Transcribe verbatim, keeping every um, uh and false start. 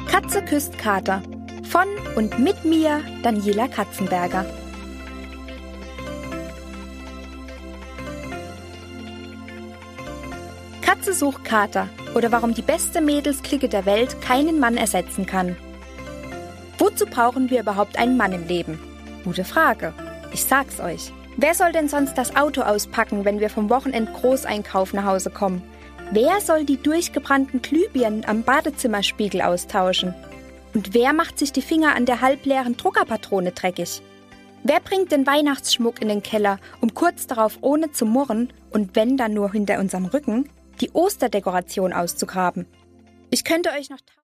Katze küsst Kater. Von und mit mir, Daniela Katzenberger. Katze sucht Kater oder warum die beste Mädelsklicke der Welt keinen Mann ersetzen kann. Wozu brauchen wir überhaupt einen Mann im Leben? Gute Frage. Ich sag's euch. Wer soll denn sonst das Auto auspacken, wenn wir vom Wochenend-Großeinkauf nach Hause kommen? Wer soll die durchgebrannten Glühbirnen am Badezimmerspiegel austauschen? Und wer macht sich die Finger an der halbleeren Druckerpatrone dreckig? Wer bringt den Weihnachtsschmuck in den Keller, um kurz darauf ohne zu murren und wenn dann nur hinter unserem Rücken die Osterdekoration auszugraben? Ich könnte euch noch